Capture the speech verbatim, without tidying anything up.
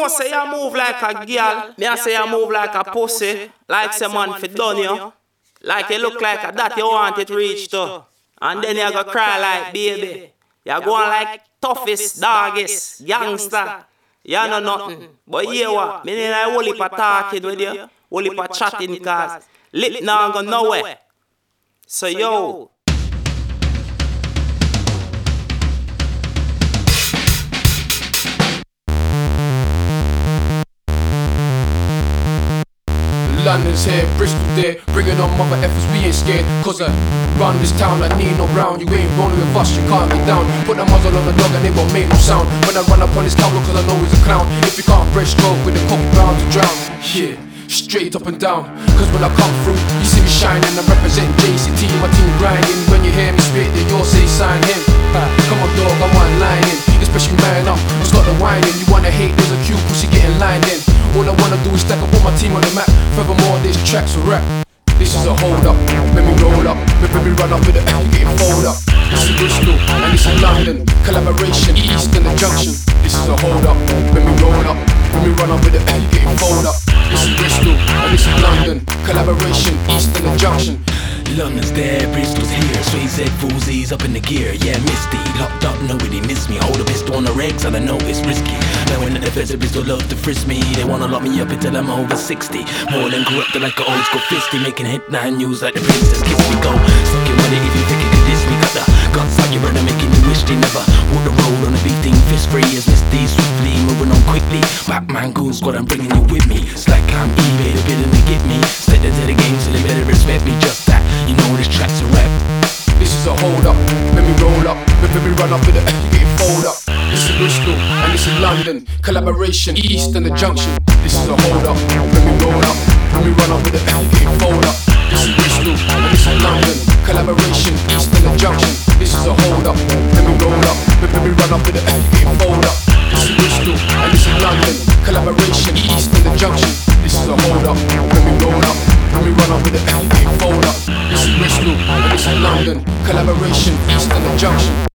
know say you move like a girl. Me I say you move like a pussy. Like say man fi done you. Like you look like a that you want it reach to. And then you go cry like baby. You go on like toughest, doggest, gangster. You know nothing. But here what? Me need a whole heap of talking with you. Whole heap of chatting cause lip now go nowhere. So yo. London's here, Bristol there, bringing on mother effers, we ain't scared. Cause I run this town like Nino Brown. You ain't rolling with us, you can't get down. Put the muzzle on the dog and it won't make no sound. When I run up on this cowboy cause I know he's a clown. If you can't breaststroke with the cocky brown to drown. Yeah, straight up and down. Cause when I come through, you see me shining. I represent J C T, my team grinding. When you hear me spit, then you'll say sign him. Come on dog, I want lining. Especially man up, it's not the whining. You wanna hate, there's a cue, pussy getting lined in. All I wanna do is stack up all my team on the map. Furthermore, this track's a rap. This is a hold up, let me roll up. Let me run up with it, you getting fold up. This is Bristol, and this is London. Collaboration, East and the Junction. This is a hold up, let me roll up. Let me run up with it, you getting fold up. This is Bristol, and this is London. Collaboration, East and the Junction. London's there, Bristol's here. Straight Z, full Z's up in the gear. Yeah, Misty, locked up, nobody missed me. Hold a pistol on the regs and I know it's risky. Now when the feds of Bristol love to frisk me, they wanna lock me up until I'm over sixty. More than corrupted like an old school fisty. Making headline news like the princess kiss me. Go, suck your money if you think you can diss me. Got the guts like your brother making you wish they never walk the road on a big thing. Fist free as Misty, swiftly moving on quickly. Batman goon squad, I'm bringing you with me. It's like I'm eBay, they're bidding to get me. Step into the game so they better respect me. Just that. You know this track's a rap. This is a hold up, let me roll up. Let me run up with it, you get fold up. This is Bristol, and this is London. Collaboration, East and the Junction. This is a hold up, let me roll up. Let me run up with it, you get fold up. This is Bristol, and this is London. Collaboration, East and the Junction. This is a hold up, let me roll up. Let me run up with it, you get fold up. This is Bristol, and this is London. Collaboration, East and the Junction. This is a hold up, let me roll up. Let me run up with it, you get fold up. This is Bristol, and this is London. Collaboration, East and the Junction.